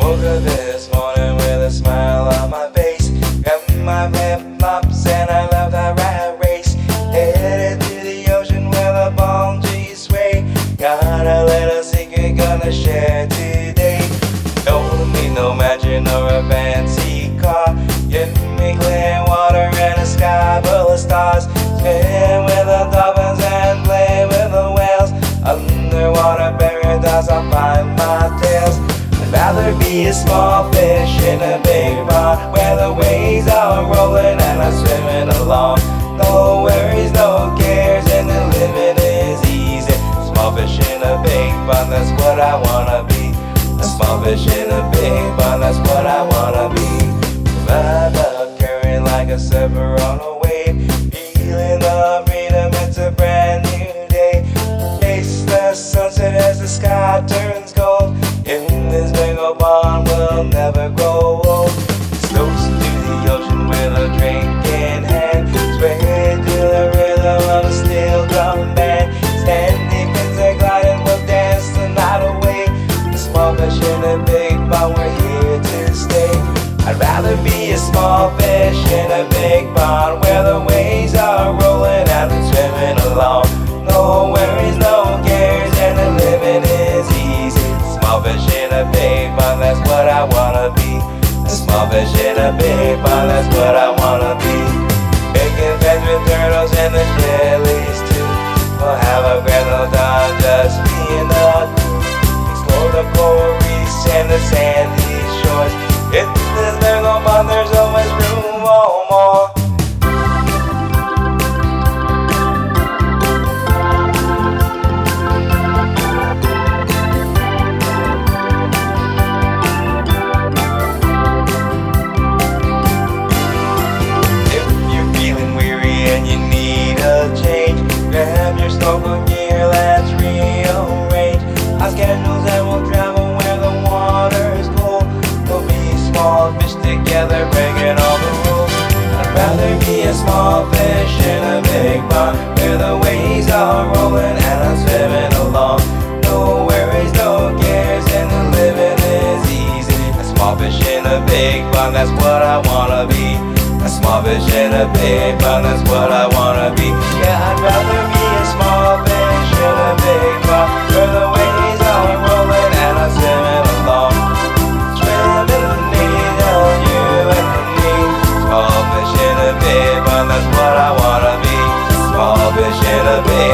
Woke up this morning with a smile on my face. Got my flip-flops and I love that rat race. Headed to the ocean where the palm trees sway. Got a little secret gonna share today. Don't need no mansion or a fancy car. Give me clear water and a sky full of stars. Swim with the dolphins and play with the whales. Underwater paradise, I'll find my tails. I'd rather be a small fish in a big pond where the waves are rolling and I'm swimming along. No worries, no cares, and the living is easy. Small fish in a big pond, that's what I wanna be. A small fish in a big pond, that's what I wanna be. Ride the current like a surfer on a wave. Feeling the freedom, it's a brand new day. Chase the sunset as the sky turns gold. In this big old pond, we'll never grow old. Slopes to the ocean with a drink in hand. Sway to the rhythm of a steel drum band. Standing fins are gliding, we'll dance the night away. A small fish in a big pond, we're here to stay. I'd rather be a small fish in a big pond where the waves are rolling and I'm swimming along. No worries, no cares, and the living is easy. Small fish in a big pond, that's what I wanna be. A small fish in a big pond, that's what I wanna be. Making friends with turtles and the jellies too. We'll have a grand old time just being the crew. Explore the coral reefs and the sandy shores. In this big old pond, there's always room for more. Grab your snorkel gear, let's rearrange our schedules and we'll travel where the water is cold. We'll be small fish together, breaking all the rules. I'd rather be a small fish in a big pond where the waves are rolling and I'm swimming along. No worries, no cares, and the living is easy. A small fish in a big pond, that's what I wanna be. A small fish in a big pond, that's what I wanna be. Yeah, I'd rather be a small fish in a big pond where the waves are rolling and I'm swimming along. Swimming beneath you and me. Small fish in a big pond, that's what I wanna be. Small fish in a big